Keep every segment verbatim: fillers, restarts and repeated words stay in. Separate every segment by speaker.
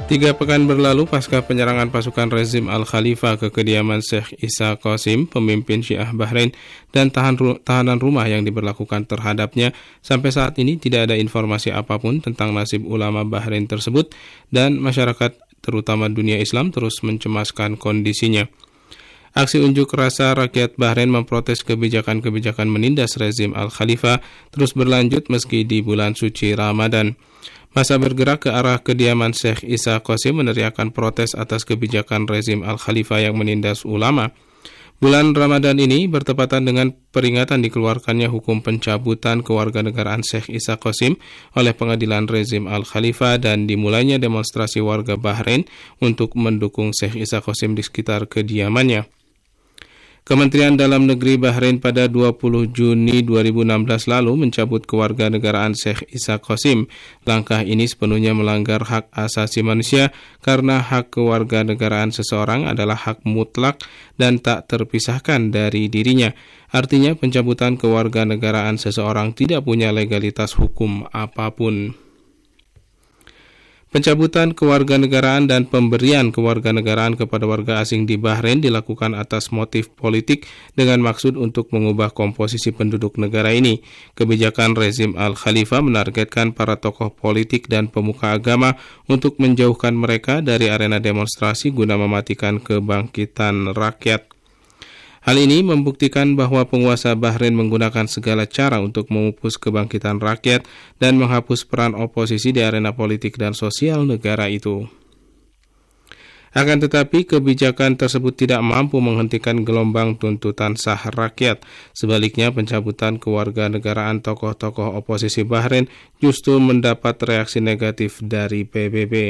Speaker 1: Tiga pekan berlalu pasca penyerangan pasukan rezim Al-Khalifah ke kediaman Syekh Isa Qasim, pemimpin Syiah Bahrain, dan tahan ru- tahanan rumah yang diberlakukan terhadapnya, sampai saat ini tidak ada informasi apapun tentang nasib ulama Bahrain tersebut, dan masyarakat terutama dunia Islam terus mencemaskan kondisinya. Aksi unjuk rasa rakyat Bahrain memprotes kebijakan-kebijakan menindas rezim Al-Khalifah terus berlanjut meski di bulan suci Ramadan. Masa bergerak ke arah kediaman Syekh Isa Qasim meneriakkan protes atas kebijakan rezim Al-Khalifah yang menindas ulama. Bulan Ramadan ini bertepatan dengan peringatan dikeluarkannya hukum pencabutan kewarganegaraan Syekh Isa Qasim oleh pengadilan rezim Al-Khalifah dan dimulainya demonstrasi warga Bahrain untuk mendukung Syekh Isa Qasim di sekitar kediamannya. Kementerian Dalam Negeri Bahrain pada dua puluh Juni dua ribu enam belas lalu mencabut kewarganegaraan Syekh Isa Qasim. Langkah ini sepenuhnya melanggar hak asasi manusia karena hak kewarganegaraan seseorang adalah hak mutlak dan tak terpisahkan dari dirinya. Artinya pencabutan kewarganegaraan seseorang tidak punya legalitas hukum apapun. Pencabutan kewarganegaraan dan pemberian kewarganegaraan kepada warga asing di Bahrain dilakukan atas motif politik dengan maksud untuk mengubah komposisi penduduk negara ini. Kebijakan rezim Al-Khalifah menargetkan para tokoh politik dan pemuka agama untuk menjauhkan mereka dari arena demonstrasi guna mematikan kebangkitan rakyat. Hal ini membuktikan bahwa penguasa Bahrain menggunakan segala cara untuk memupus kebangkitan rakyat dan menghapus peran oposisi di arena politik dan sosial negara itu. Akan tetapi, kebijakan tersebut tidak mampu menghentikan gelombang tuntutan sah rakyat. Sebaliknya, pencabutan kewarganegaraan tokoh-tokoh oposisi Bahrain justru mendapat reaksi negatif dari P B B.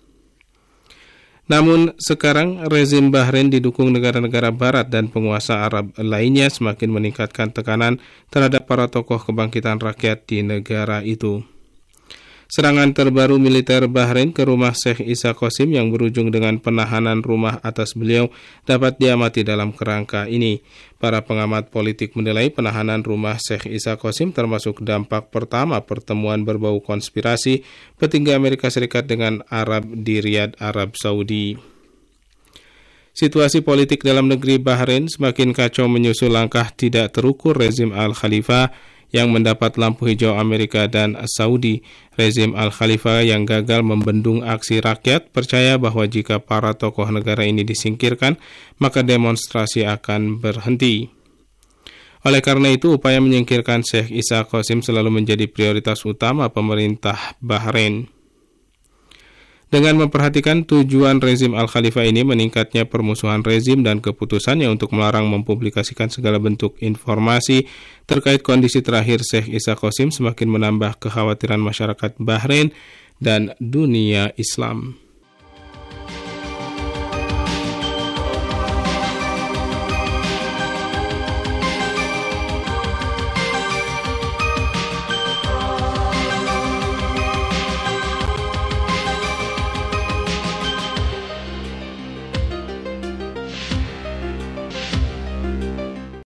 Speaker 1: Namun sekarang rezim Bahrain didukung negara-negara barat dan penguasa Arab lainnya semakin meningkatkan tekanan terhadap para tokoh kebangkitan rakyat di negara itu. Serangan terbaru militer Bahrain ke rumah Syekh Isa Qasim yang berujung dengan penahanan rumah atas beliau dapat diamati dalam kerangka ini. Para pengamat politik menilai penahanan rumah Syekh Isa Qasim termasuk dampak pertama pertemuan berbau konspirasi petinggi Amerika Serikat dengan Arab di Riyadh, Arab Saudi. Situasi politik dalam negeri Bahrain semakin kacau menyusul langkah tidak terukur rezim Al-Khalifah yang mendapat lampu hijau Amerika dan Saudi. Rezim Al-Khalifah yang gagal membendung aksi rakyat percaya bahwa jika para tokoh negara ini disingkirkan, maka demonstrasi akan berhenti. Oleh karena itu, upaya menyingkirkan Syekh Isa Qasim selalu menjadi prioritas utama pemerintah Bahrain. Dengan memperhatikan tujuan rezim Al-Khalifah ini, meningkatnya permusuhan rezim dan keputusannya untuk melarang mempublikasikan segala bentuk informasi terkait kondisi terakhir Syekh Isa Qasim semakin menambah kekhawatiran masyarakat Bahrain dan dunia Islam.